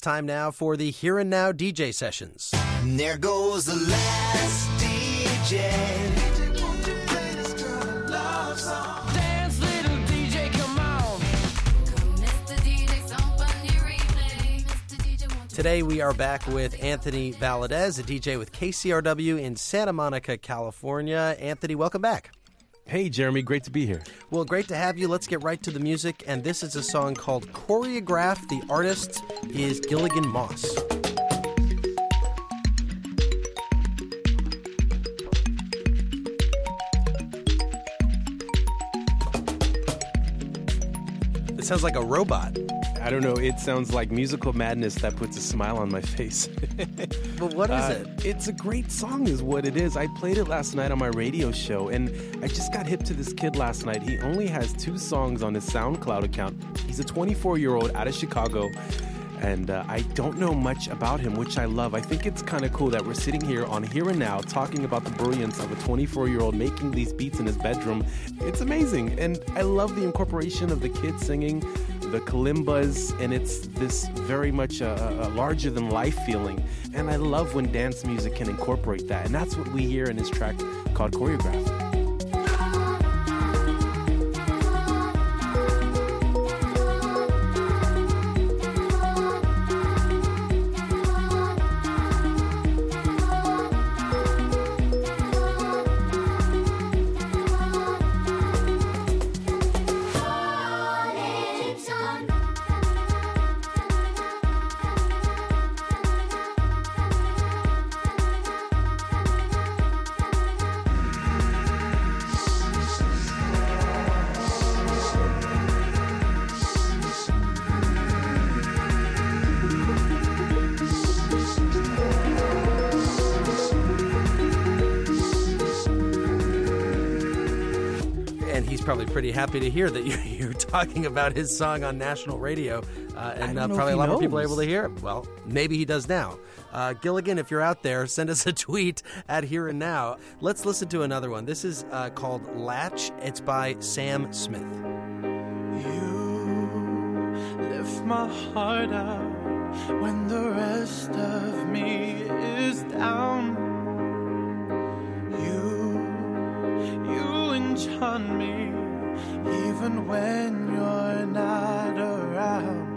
It's time now for the Here and Now DJ sessions. And there goes the last DJ. Today we are back with Anthony Valadez, a DJ with KCRW in Santa Monica, California. Anthony, welcome back. Hey, Jeremy, great to be here. Well, great to have you. Let's get right to the music. And this is a song called Choreograph. The artist is Gilligan Moss. It sounds like a robot. I don't know, it sounds like musical madness that puts a smile on my face. But what is it? It's a great song is what it is. I played it last night on my radio show, and I just got hip to this kid last night. He only has 2 songs on his SoundCloud account. He's a 24-year-old out of Chicago, and I don't know much about him, which I love. I think it's kind of cool that we're sitting here on Here and Now talking about the brilliance of a 24-year-old making these beats in his bedroom. It's amazing, and I love the incorporation of the kid singing, the kalimbas, and it's this very much a larger-than-life feeling. And I love when dance music can incorporate that, and that's what we hear in this track called Choreograph. Probably pretty happy to hear that you're talking about his song on national radio, and probably a lot more people are able to hear it. Well, maybe he does now. Gilligan, if you're out there, send us a tweet at Here and Now. Let's listen to another one. This is called Latch. It's by Sam Smith. You lift my heart up when the rest of me is down. You enchant me even when you're not around.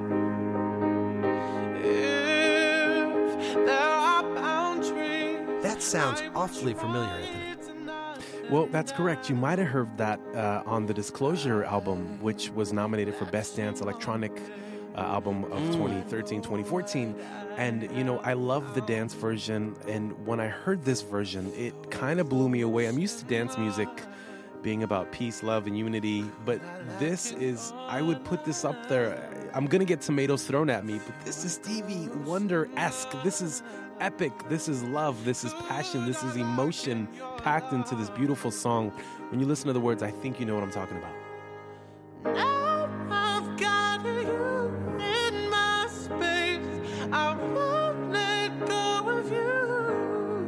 If there are boundaries, that sounds awfully familiar, Anthony. Well, that's correct. You might have heard that on the Disclosure album, which was nominated for Best Dance Electronic album of 2013-2014. And, you know, I love the dance version. And when I heard this version, it kind of blew me away. I'm used to dance music being about peace, love, and unity. But this is, I would put this up there. I'm going to get tomatoes thrown at me, but this is Stevie Wonder-esque. This is epic. This is love. This is passion. This is emotion packed into this beautiful song. When you listen to the words, I think you know what I'm talking about. now I've got you in my space. I won't let go of you.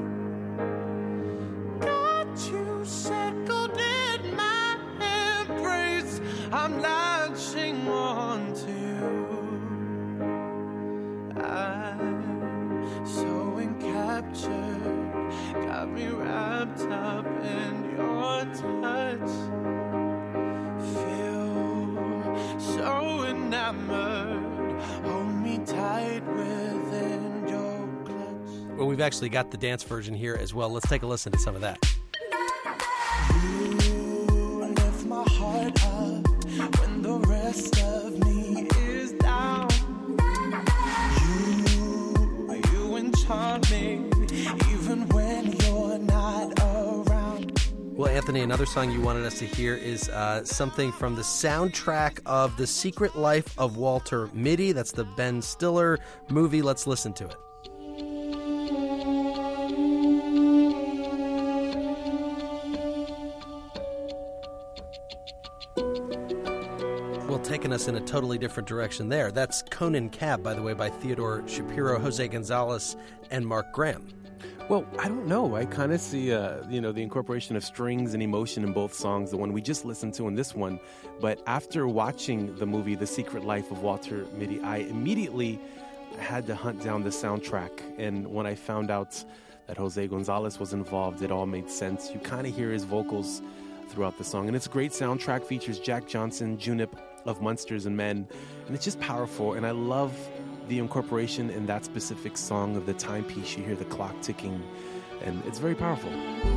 Got you shackled in my embrace. I'm latching on to you. I'm so encaptured, got me wrapped up in your touch. So enamored, hold me tight within your clutch. Well, we've actually got the dance version here as well. Let's take a listen to some of that. You lift my heart up when the rest of me is down. You enchant me even when you're not around. Well, Anthony, another song you wanted us to hear is something from the soundtrack of The Secret Life of Walter Mitty. That's the Ben Stiller movie. Let's listen to it. Well, taking us in a totally different direction there. That's Conan Cab, by the way, by Theodore Shapiro, Jose Gonzalez, and Mark Graham. Well, I don't know. I kind of see, the incorporation of strings and emotion in both songs, the one we just listened to and this one. But after watching the movie The Secret Life of Walter Mitty, I immediately I had to hunt down the soundtrack. And when I found out that Jose Gonzalez was involved, it all made sense. You kind of hear his vocals throughout the song. And it's a great soundtrack, features Jack Johnson, Junip of Monsters and Men. And it's just powerful. And I love the incorporation in that specific song of the timepiece. You hear the clock ticking, and it's very powerful.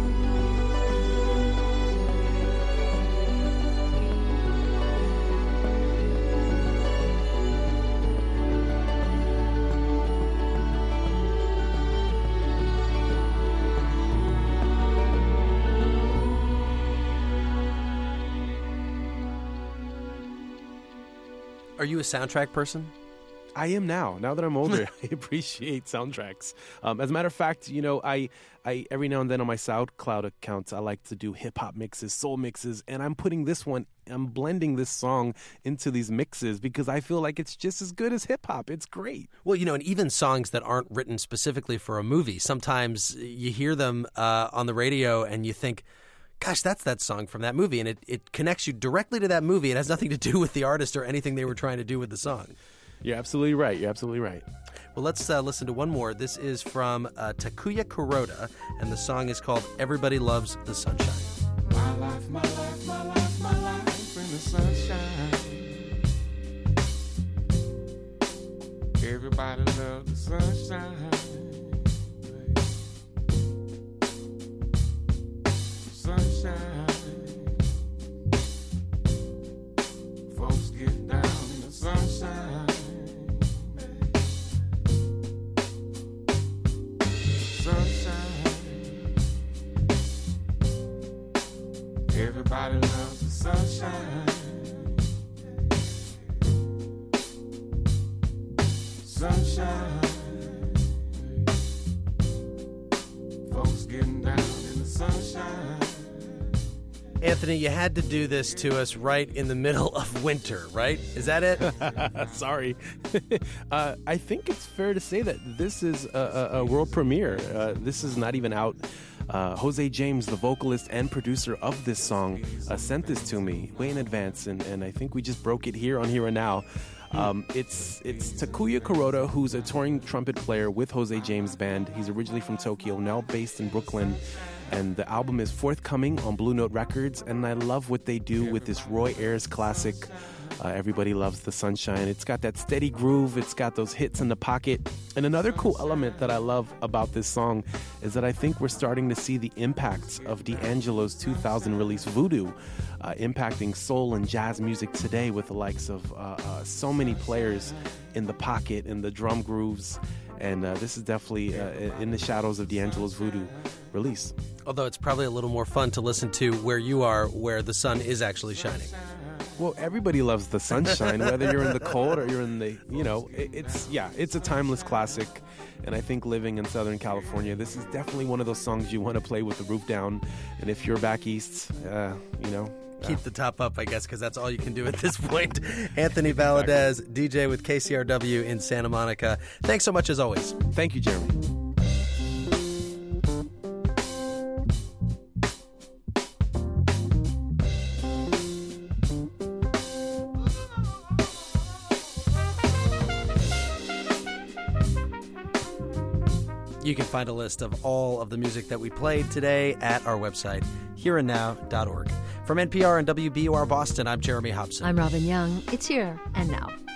Are you a soundtrack person? I am now. Now that I'm older, I appreciate soundtracks. As a matter of fact, you know, I every now and then on my SoundCloud account, I like to do hip-hop mixes, soul mixes, and I'm blending this song into these mixes because I feel like it's just as good as hip-hop. It's great. Well, you know, and even songs that aren't written specifically for a movie, sometimes you hear them on the radio and you think, gosh, that's that song from that movie, and it connects you directly to that movie. It has nothing to do with the artist or anything they were trying to do with the song. You're absolutely right. You're absolutely right. Well, let's listen to one more. This is from Takuya Kuroda, and the song is called Everybody Loves the Sunshine. My life, my life, my life, my life in the sunshine. Everybody loves the sunshine. Sunshine. Folks get down in the sunshine. Everybody loves the sunshine. Sunshine. Folks getting down in the sunshine. Anthony, you had to do this to us right in the middle of winter, right? Is that it? Sorry. I think it's fair to say that this is a world premiere. This is not even out. Jose James, the vocalist and producer of this song, sent this to me way in advance, and I think we just broke it here on Here and Now. It's Takuya Kuroda, who's a touring trumpet player with Jose James Band. He's originally from Tokyo, now based in Brooklyn. And the album is forthcoming on Blue Note Records, and I love what they do with this Roy Ayers classic, Everybody Loves the Sunshine. It's got that steady groove, it's got those hits in the pocket. And another cool element that I love about this song is that I think we're starting to see the impacts of D'Angelo's 2000 release Voodoo, impacting soul and jazz music today with the likes of so many players in the pocket, in the drum grooves. And this is definitely in the shadows of D'Angelo's Voodoo release. Although it's probably a little more fun to listen to where you are, where the sun is actually shining. Well, everybody loves the sunshine, whether you're in the cold or you're in the, it's a timeless classic. And I think living in Southern California, this is definitely one of those songs you want to play with the roof down. And if you're back east, keep the top up, I guess, because that's all you can do at this point. Anthony Valadez, DJ with KCRW in Santa Monica. Thanks so much as always. Thank you, Jeremy. You can find a list of all of the music that we played today at our website, hereandnow.org. From NPR and WBUR Boston, I'm Jeremy Hobson. I'm Robin Young. It's Here and Now.